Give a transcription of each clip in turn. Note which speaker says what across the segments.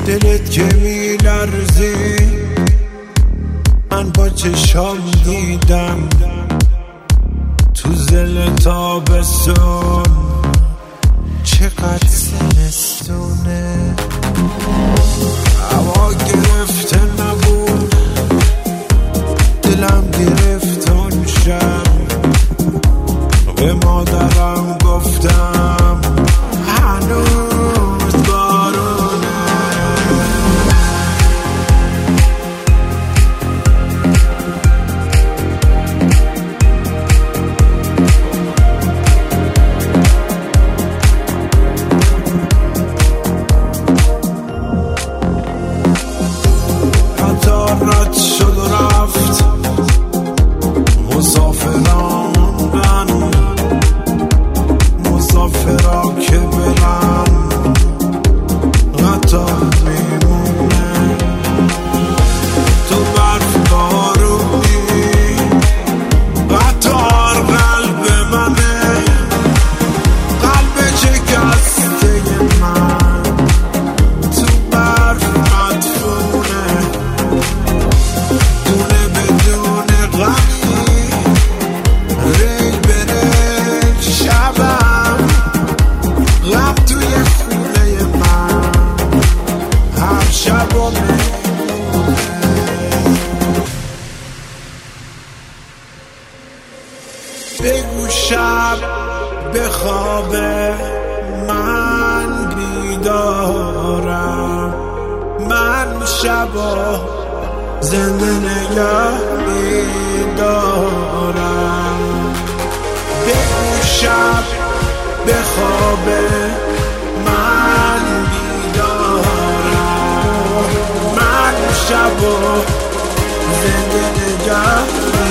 Speaker 1: دلت که میلرزی من با چشام دیدم تو زل تابستون چقدر زمستونه. هوا گرفته نبود دلم گرفت اون شب به مادرم گفتم هنوز بارونه. قطار رد شد و رفت مسافران من مسافرا که برن قطار میمونه. تو برف بارونی قطار قلب منه قلب شکسته من تو برف مدفونه. دونه بدون غمی ریل به ریل شبم غم توی خونه من هر شب و بگو شب بخوابه من بیدارم من شبا زنده نگه میدارم. بگو شب بخوابه من بیدارم من شبا زنده نگه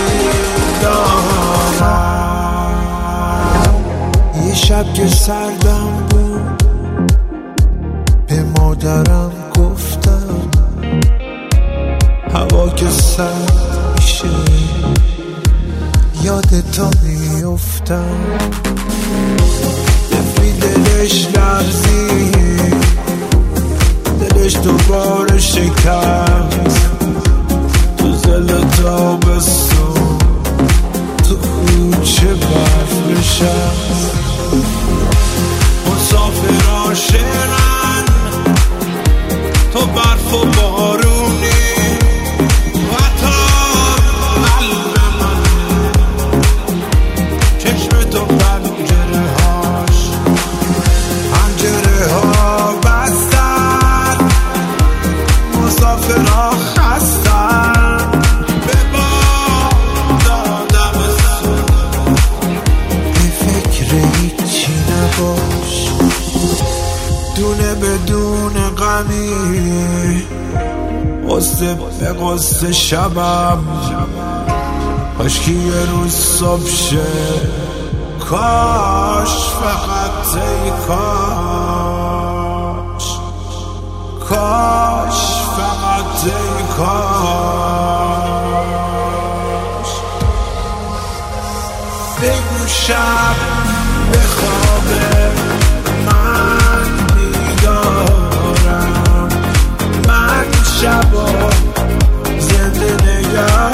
Speaker 1: میدارم. یه شب که سردم بود به مادرم گفتم هوا که سرد میشه یادتا میفتم. دفی دلش لرزی دلش دوباره شکست تو زل تابستون تو کوچه برف نشست. مسافرا شعرن تو برف و بارونی قطار قلب من چشم تو پنجره ها بستن مسافرا خستن به باد دادم به فکر هیچی نباش دونه بدون غمی قصه به قصه شبم کاشکی یه روز صبح شه کاش فقط ای کاش فقط ای کاش. بگو شب بخوابه من بیدارم من شبا زنده نگه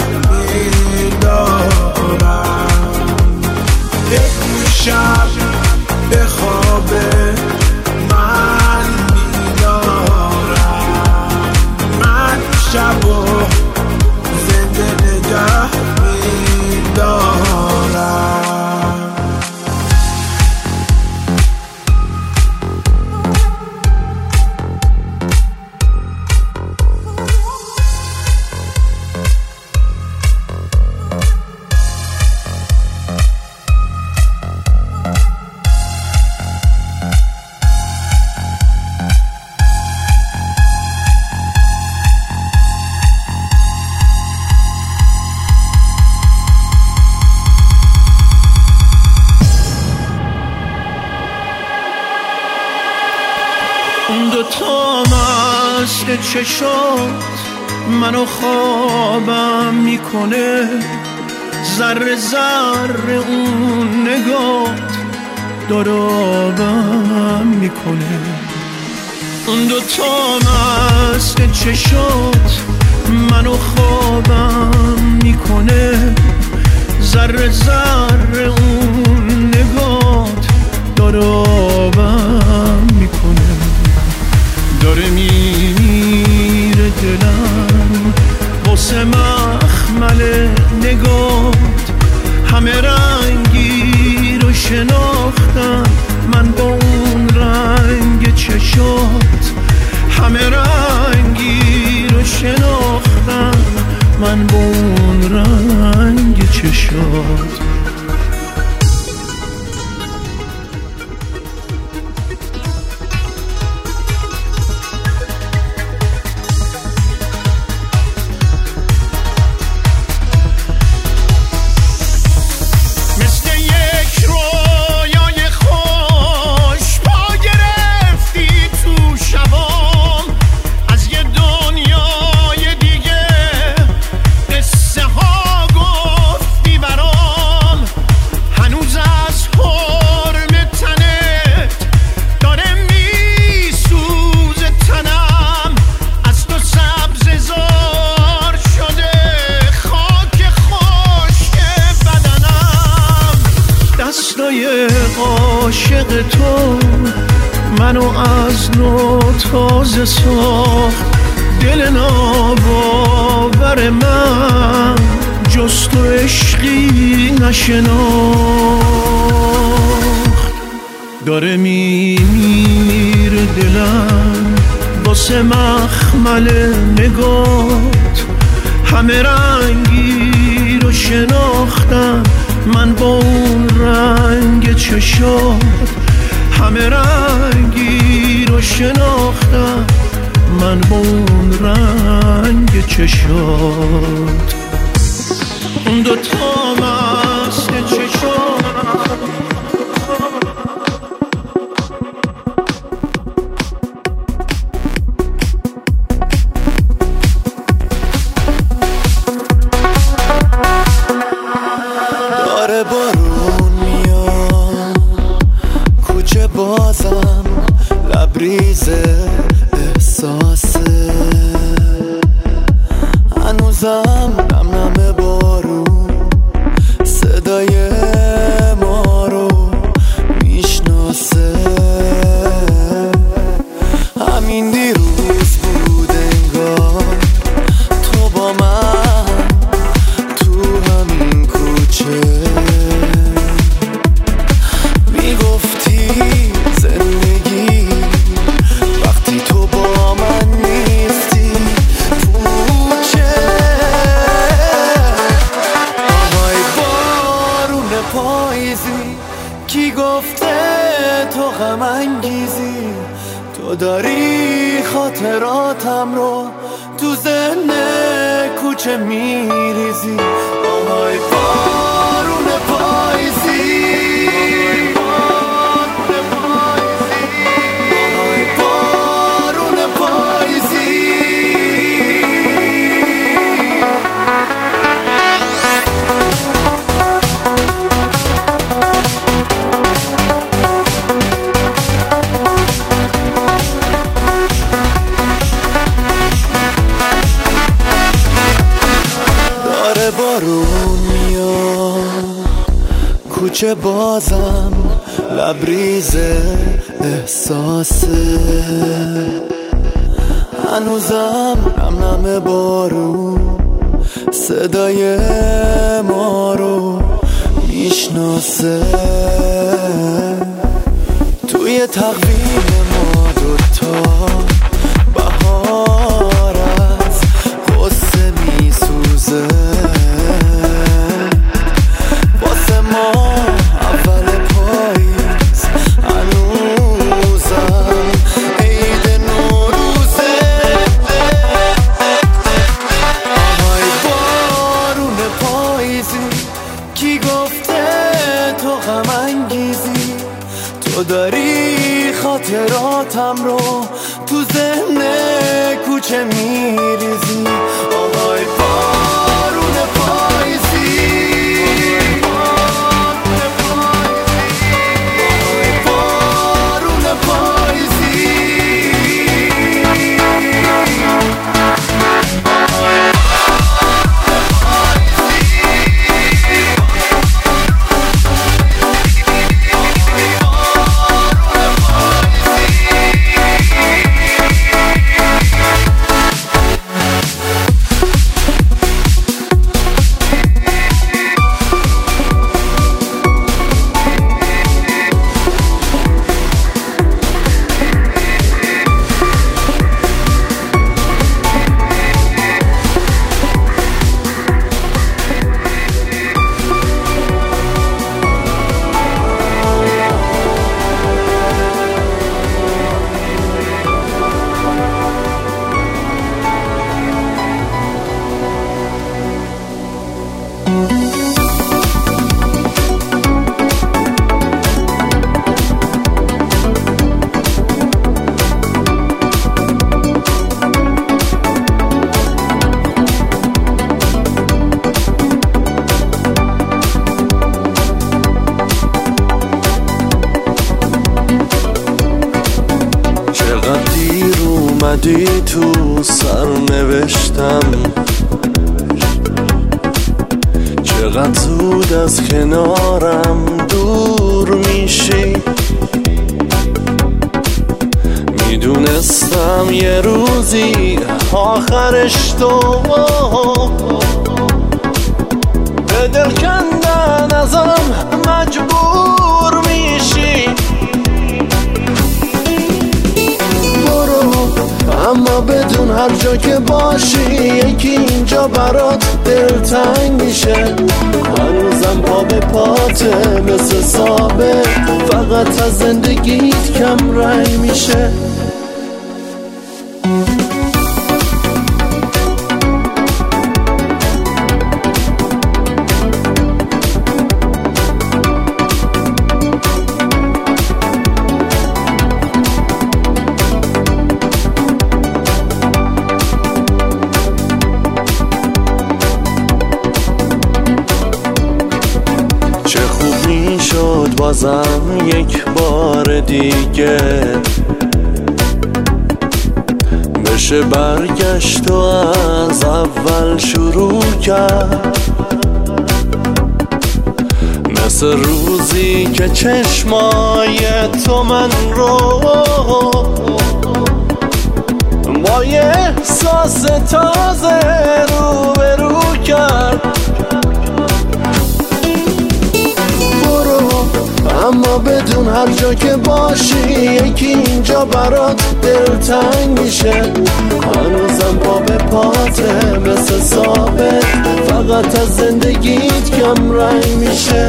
Speaker 1: میدارم. بگو شب بخوابه من بیدارم من شبا زنده نگه میدارم.
Speaker 2: دوتا مست چشات منو خوابم میکنه ذره ذره اون نگات داره آبم میکنه. اون دوتا مست چشات منو خوابم میکنه، ذره ذره اون نگات داره آبم میکنه. داره میمیره دلم واسه مخمل نگات، همه رنگی رو شناختم من با اون رنگ چشات، همه رنگی رو شناختم من با اون رنگ چشات. عاشق تو منو از نو تازه ساخت، دل ناباور من جز تو عشقی نشناخت. داره میمیره دلم واسه مخمل نگات، همه رنگی رو شناختم من با اون رنگ چشات، همه رنگی رو شناختم من با اون رنگ چشات. اون دوتا مست چشات
Speaker 3: بازم لبریز احساسه، هنوزم نم نم بارون صدای ما رو میشناسه. همین دیروز بود انگار تو با من تو همین کوچه میگفتی زندگی وقتی تو با من نیستی پوچه. آهای بارون پاییزی کی گفته تو غم انگیزی، تو داری خاطراتم رو تو ذهن کوچه میریزی. آهای بارون پاییزی بارون میاد کوچه بازم لبریز احساسه، هنوزم نم نم بارون صدای ما رو میشناسه. توی تقویم ما دوتا بهار از غصه میسوزه، واسه ما اول پاییز هنوزم عید نوروزه. آهای بارون پاییزی کی گفته تو غم انگیزی، تو داری خاطراتم رو تو ذهن کوچه میریزی. آهای بارون پاییزی آهای بارون پاییزی اومدی تو سر نوشتم چقدر زود از کنارم دور میشی میدونستم یه روزی آخرش تو به دل کندن ازم مجبور میشی برو اما بدون هر جا که باشی یکی اینجا برات دلتنگ میشه هنوزم پا به پاته مثل ثابت فقط از زندگیت کم رنگ میشه بازم یک بار دیگه بشه برگشت و از اول شروع کرد مثل روزی که چشمای تو من رو با یه احساس تازه روبرو کرد اما بدون هر جا که باشی یکی اینجا برات دلتنگ میشه هنوزم پا به پاته مثل ثابت فقط از زندگیت کم رنگ میشه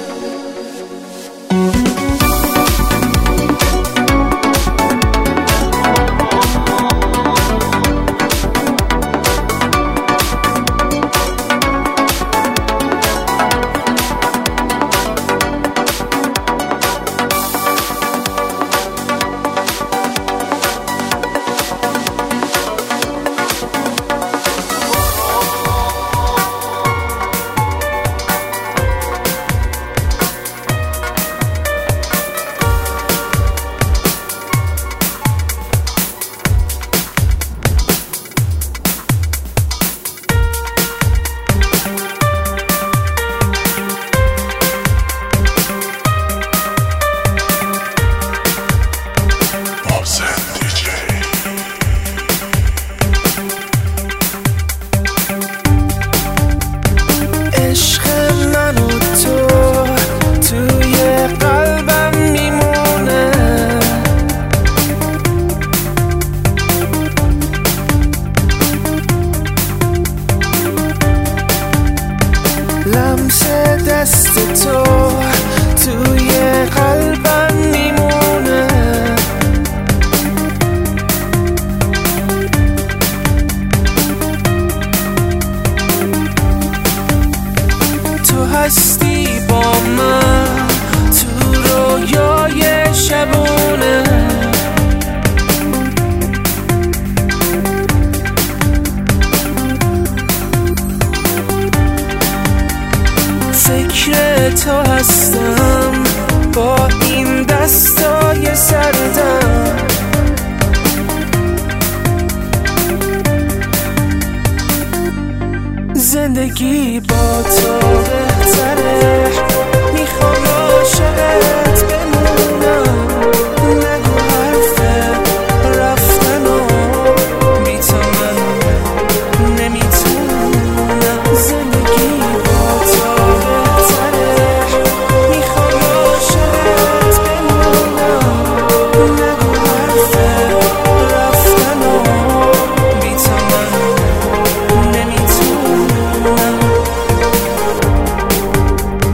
Speaker 1: لمس دست تو توی قلبم میمونه تو هستی با من تو رویای شبونه فکر تو هستم با این دستای سردم زندگی با تو بهتره میخوام عاشقت بمونم نگو حرف رفتن و بی تو من نمیتونم زندگی با تو بهتره میخوام عاشقت بمونم نگو حرف رفتن و بی تو من نمیتونم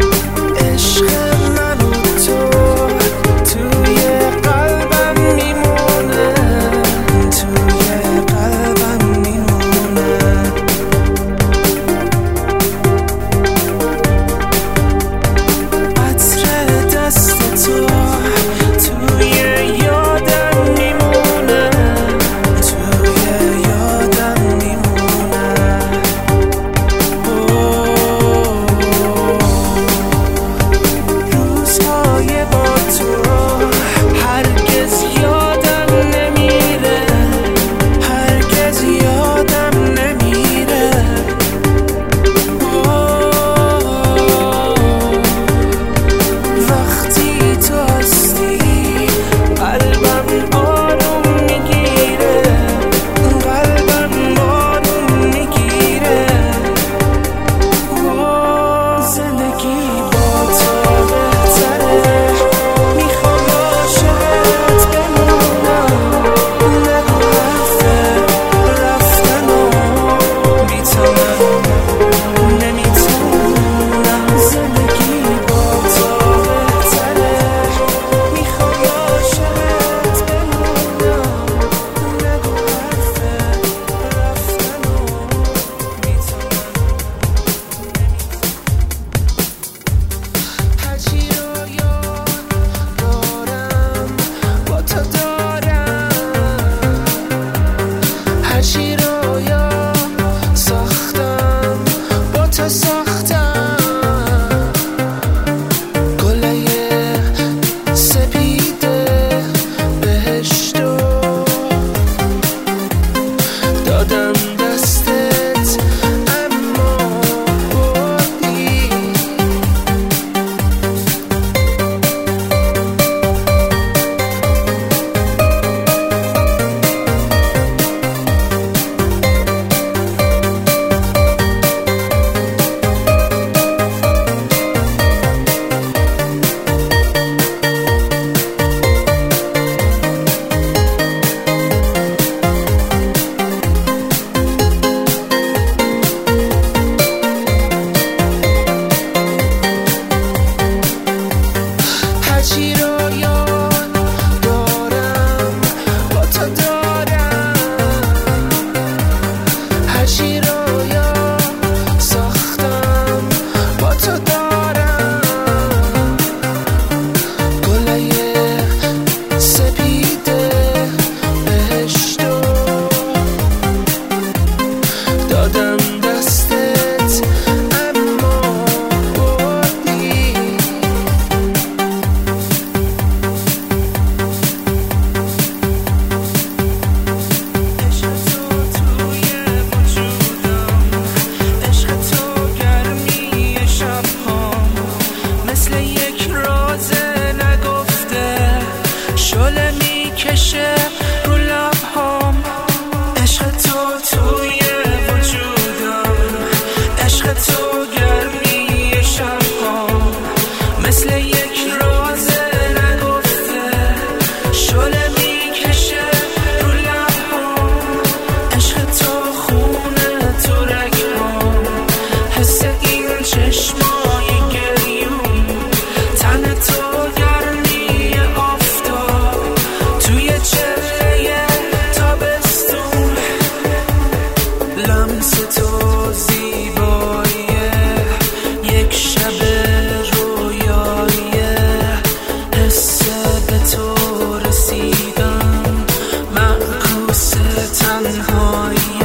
Speaker 1: تنهایی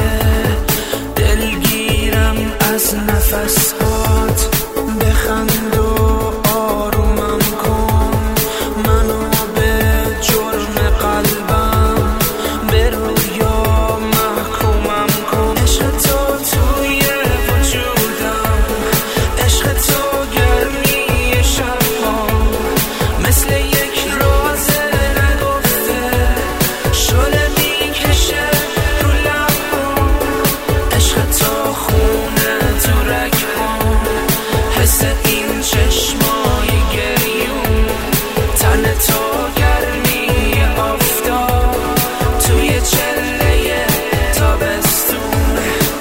Speaker 1: دلگیرم از نفس هات بخند و آرومم کن منو به جرم قلبم به رویا محکومم کن عشق تو توی وجودم عشق تو گرمی شبها مثل یک راز نگفته شله میکشه رو لبها عشق تو خونه تو رگها حس این چشمای گریون تن تو گرمی آفتاب توی چله تابستون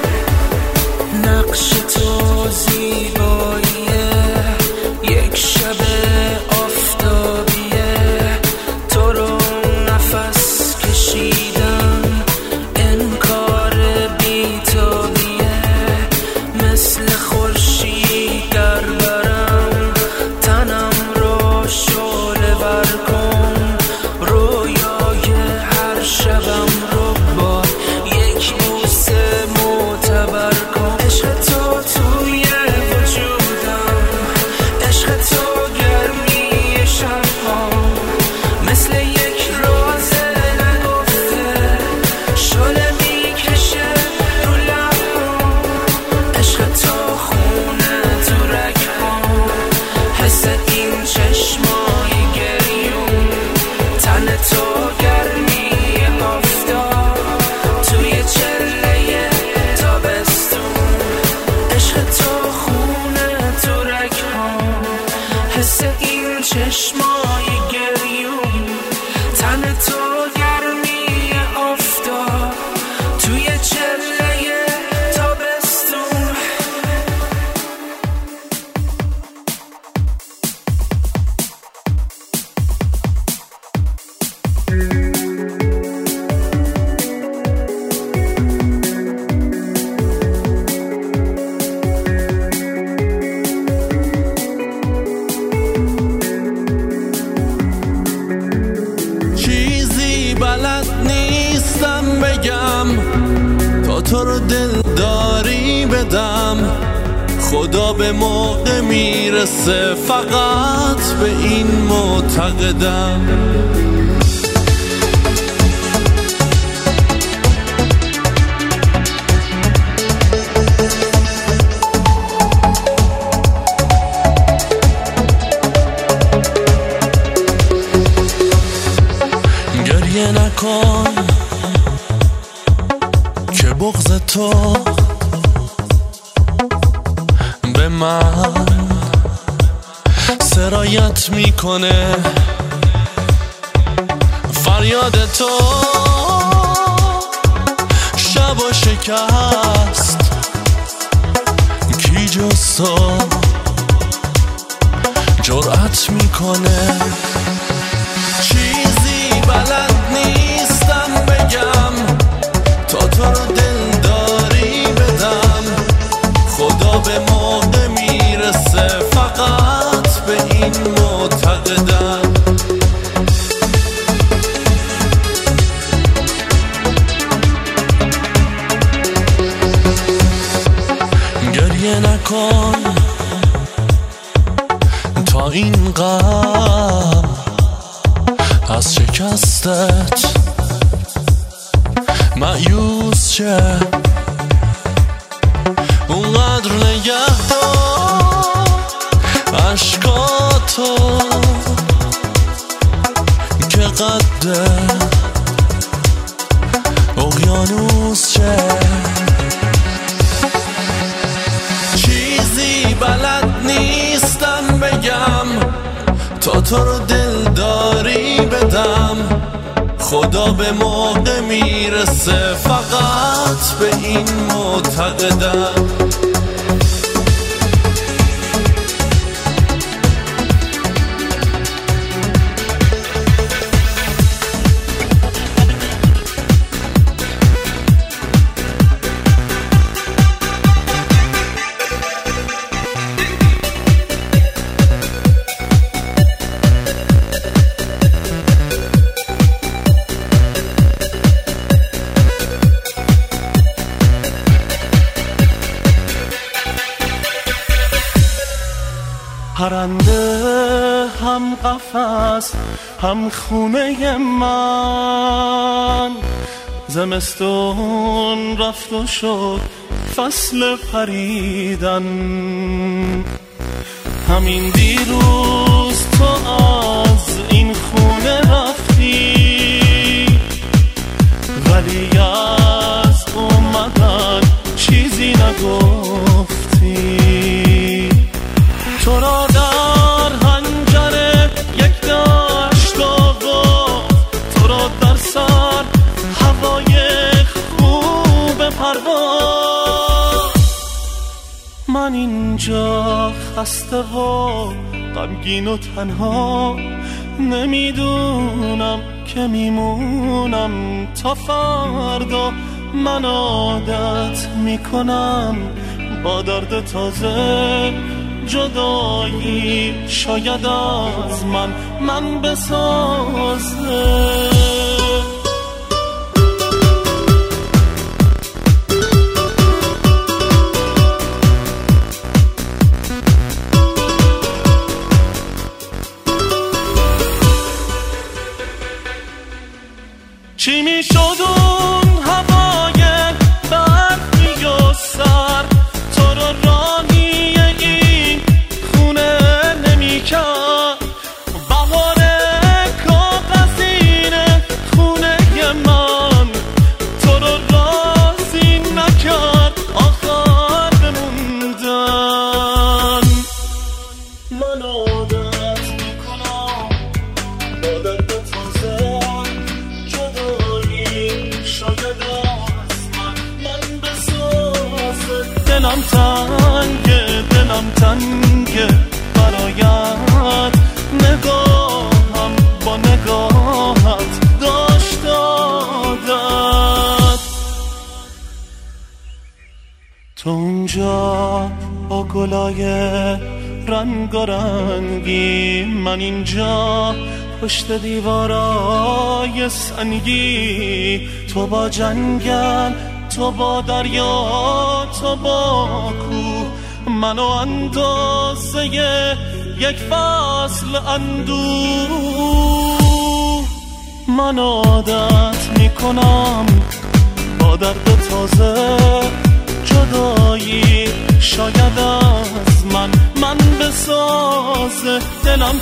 Speaker 1: نقش تو زیباییه یک شب آفتابیه تو رو نفس کشیدم انکار بی‌تابیه مثل خورشید در برم تنم رو شعله ور کن رویای هر شبم رو با یک بوسه معتبر کن عشق تو توی وجودم عشق تو گرمی شبها مثل یک راز نگفته شله میکشه رو لبها عشق تو خونه تو رگها حس این چشمای گریون تن تو گرمی آفتاب توی چله تابستون عشق تو خونه تو رگها حس این چشمای گریون تن تو گرمی آفتاب توی چله تابستون
Speaker 3: چیزی بلد نیستم بگم تا تو رو دلداری بدم خدا به موقع میرسه فقط به این معتقدم گریه نکن که بغض تو به من سرایت میکنه فریاد تو شب و شکست کی جز تو جرأت میکنه چیزی بلد نیستم بگم تا تو رو دلداری بدم خدا به موقع میرسه فقط به این معتقدم گریه نکن تا این غم از شکستت مایوس شه اونقدر نگه دار عشقاتو که قد اقیانوس شه چیزی بلد نیستم بگم تا تو رو دلداری بدم خدا به موقع میرسه فقط به این معتقدم
Speaker 2: پرنده هم قفس هم خونه من، زمستون رفت و شد فصل پریدن. همین دیروز تو از این خونه رفتی، ولی از اومدن چیزی نگفتی. تو را در حنجره یک دشت آغاز، تو را در سر هوای خوب پرواز. من اینجا خسته و غمگین و تنها، نمیدونم که میمونم تا فردا. من عادت میکنم با درد تازه جدایی، شاید از من بسازه. چی میشد اون هوای برفی و سر، تو رو رانی این خونه نمیکرد. بهار کاغذین خونه من، تو رو راضی نکرد آخر بموندن. من عادت میکنم با درد تازه جدایی، شاید از من بسازه. دلم تنگه برایت، نگاهم با نگاهت داشت عادت. تو اونجا با گلای رنگارنگی، من اینجا پشت دیوارای سنگی. تو با جنگل، تو با دریا، تو با کوه، منو اندازه یک فصل اندوه. من عادت میکنم با درد تازه جدایی، شاید از من بسازه. دلم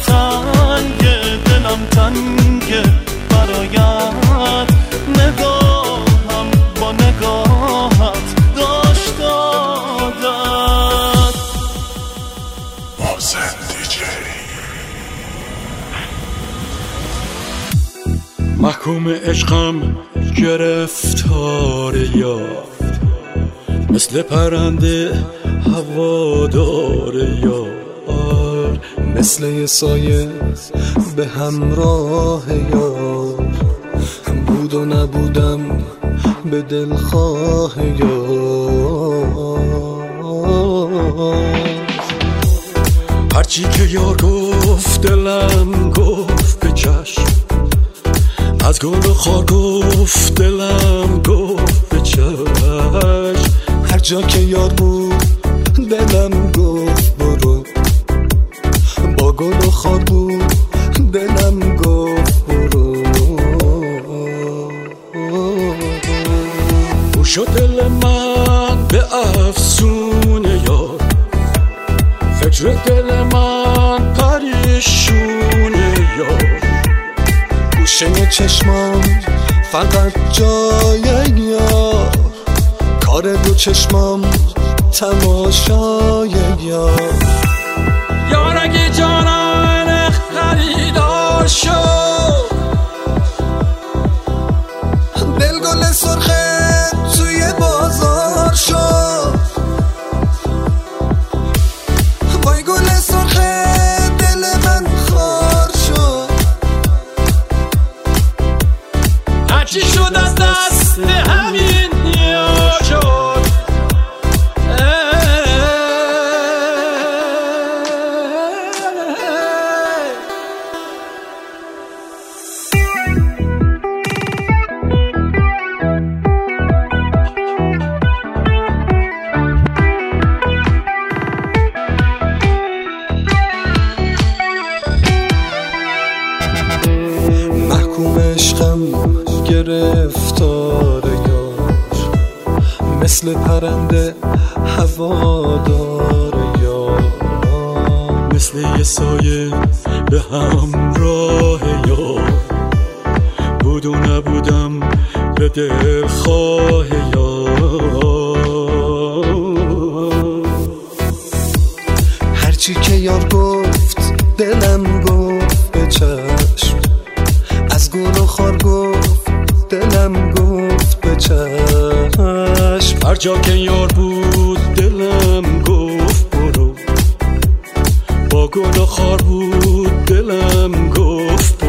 Speaker 2: تنگه برایت، نگاهم با نگاهت داشت عادت.
Speaker 4: محسن دیجی
Speaker 5: محکوم عشقم گرفتار یار، مثل پرنده هوادار یار،
Speaker 3: مثل یه سایه به همراه یار. بود و نبودم به دلخواه یار.
Speaker 5: هرچی که یار گفت دلم گفت به چشم، از گل و خار گفت دلم گفت به چشم.
Speaker 3: هر جا که یار بود دلم گفت برو، با گل و خار بود دلم گفت برو.
Speaker 5: او شد دل من به افسون یار، فکر دل من پریشون یار.
Speaker 3: گوشه چشمام فقط جای یار، کار دو چشمام تماشای یار.
Speaker 5: یار اگه جانان خریدار شد،
Speaker 3: دل گل سرخه توی بازار شد. وای گل سرخه دل من خار شد.
Speaker 5: هرچی شد از دست همین یار شد. رفتار یار، مثل پرنده هوادار یار، مثل یه سایه به همراه یار، بود و نبودم به دلخواه یار. هرچی که یار گفت دلم گفت به چشم، از گل و خار گفت دلم گفت به چشم، هر جا که یار بود دلم گفت برو، با گل و خار بود دلم گفت